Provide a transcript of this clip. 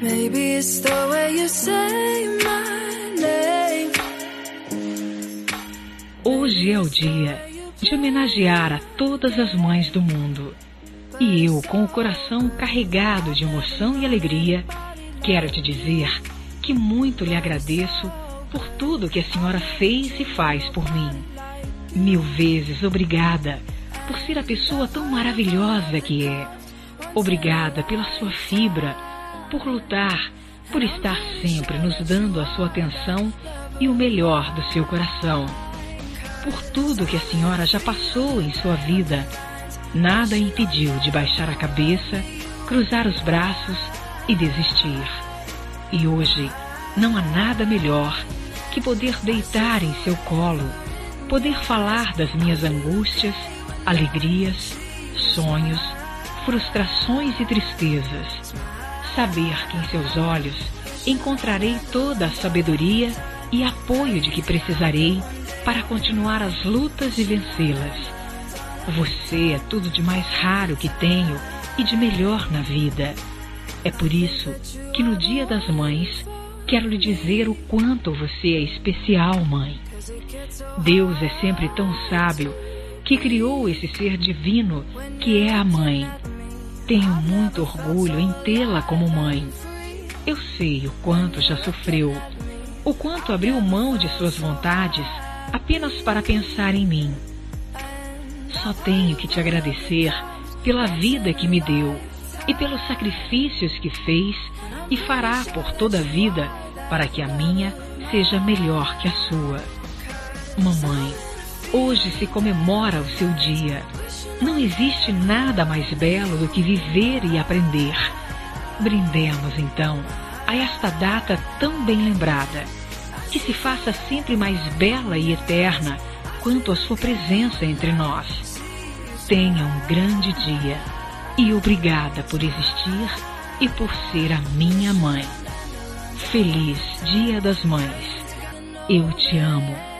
Maybe it's the way you say my name. Hoje é o dia de homenagear a todas as mães do mundo. E eu, com o coração carregado de emoção e alegria, quero te dizer que muito lhe agradeço por tudo que a senhora fez e faz por mim. 1000 vezes obrigada por ser a pessoa tão maravilhosa que é. Obrigada pela sua fibra, por lutar, por estar sempre nos dando a sua atenção e o melhor do seu coração. Por tudo que a senhora já passou em sua vida, nada a impediu de baixar a cabeça, cruzar os braços e desistir. E hoje não há nada melhor que poder deitar em seu colo, poder falar das minhas angústias, alegrias, sonhos, frustrações e tristezas. Saber que em seus olhos encontrarei toda a sabedoria e apoio de que precisarei para continuar as lutas e vencê-las. Você é tudo de mais raro que tenho e de melhor na vida. É por isso que no Dia das Mães quero lhe dizer o quanto você é especial, mãe. Deus é sempre tão sábio que criou esse ser divino que é a mãe. Tenho muito orgulho em tê-la como mãe. Eu sei o quanto já sofreu, o quanto abriu mão de suas vontades apenas para pensar em mim. Só tenho que te agradecer pela vida que me deu e pelos sacrifícios que fez e fará por toda a vida para que a minha seja melhor que a sua. Mamãe, hoje se comemora o seu dia. Não existe nada mais belo do que viver e aprender. Brindemos, então, a esta data tão bem lembrada, que se faça sempre mais bela e eterna quanto a sua presença entre nós. Tenha um grande dia e obrigada por existir e por ser a minha mãe. Feliz Dia das Mães. Eu te amo.